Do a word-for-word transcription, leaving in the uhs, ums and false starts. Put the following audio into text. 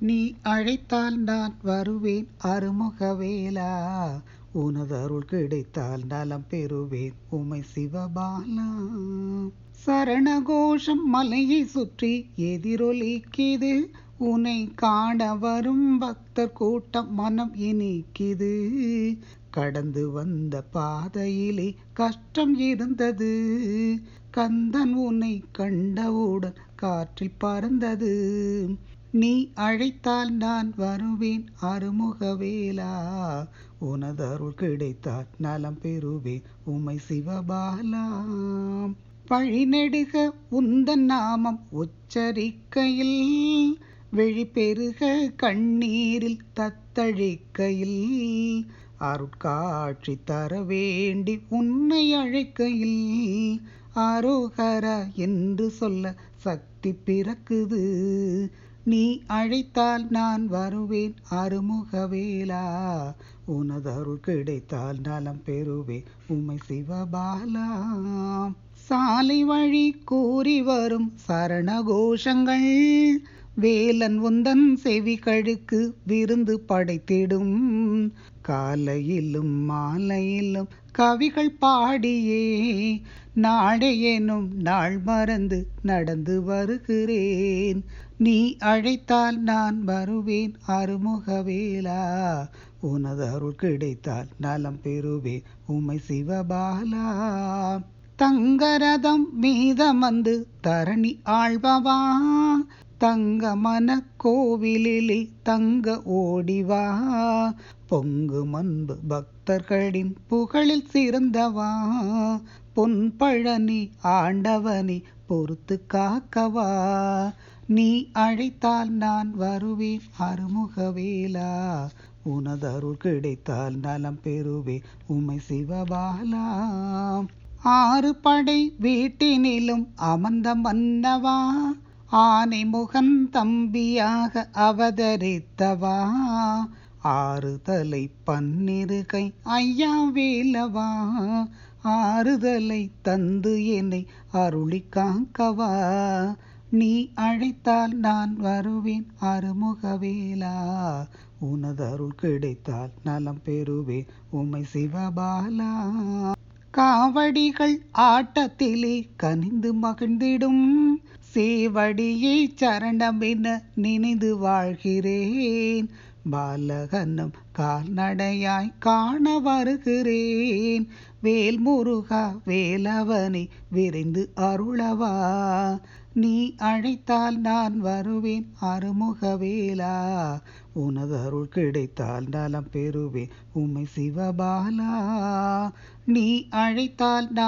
நீ அழைத்தால் நான் வருவேன் அருமுகவேலா, உனதருள் கிடைத்தால் நலம் பெறுவேன் உமை சிவபாலா. சரணகோஷம் மலையை சுற்றி எதிரொலிக்குது, உன்னை காண வரும் பக்தர் கூட்டம் மனம் இனிக்குது. கடந்து வந்த பாதையிலே கஷ்டம் இருந்தது, கந்தன் உன்னை கண்டவுடன் காற்றில் பறந்தது. நீ அழைத்தால் நான் வருவேன் அருமுகவேலா, உனதருள் கிடைத்தால் நலம் பெறுவேன் உமை சிவபாலா. வழிநெடுக உந்தன் நாமம் உச்சரிக்கையில், வெளிப்பெருக கண்ணீரில் தத்தழிக்கையில், அருட்காட்சி தர வேண்டி உன்னை அழைக்கையில், அரோகரா என்று சொல்ல சக்தி பிறக்குது. நீ அழைத்தால் நான் வருவேன் அருமுகவேலா, உனதருள் கிடைத்தால் நலம் பெறுவேன் உமை சிவபாலா. சாலை வழி கூறி வரும் சரணகோஷங்கள், வேலன் உந்தன் செவிகளுக்கு விருந்து படைத்திடும். காலையிலும் மாலையிலும் கவிகள் பாடியே, நாளையெனும் நாள் மறந்து நடந்து வருகிறேன். நீ அழைத்தால் நான் வருவேன் அருமுகவேலா, உனதருள் கிடைத்தால் நலம் பெறுவேன் உமை சிவபாலா. தங்கரதம் மீதமந்து தரணி ஆழ்பவா, தங்க மன கோவிலிலே தங்க ஓடிவா. பொங்கு மன்பு பக்தர்களின் புகழில் சிறந்தவா, பொன் பழனி ஆண்டவனி பொறுத்து காக்கவா. நீ அழைத்தால் நான் வருவேன் அருமுகவேலா, உனதருள் கிடைத்தால் நலம் பெறுவேன் உமை சிவபாலா. ஆறு படை வீட்டினிலும் அமர்ந்த மன்னவா, ஆனை முகன் தம்பியாக அவதரித்தவா. ஆறுதலை பன்னிருகை ஐயா வேலவா, ஆறுதலை தந்து என்னை அருளி காக்கவா. நீ அழைத்தால் நான் வருவேன் அருமுகவேலா, உனதருள் கிடைத்தால் நலம் பெறுவேன் உமை சிவபாலா. காவடிகள் ஆட்டத்திலே கனிந்து மகிழ்ந்திடும், சேவடியை சரணமென நினைந்து வாழ்கிறேன். பாலகனும் கால்நடையாய் காண வருகிறேன். வேல்முருகா வேலவனை விரைந்து அருளவா. நீ அழைத்தால் நான் வருவேன் அருமுகவேலா, உனதருள் கிடைத்தால் நலம் பெறுவேன் உமை சிவபாலா. நீ அழைத்தால் நான்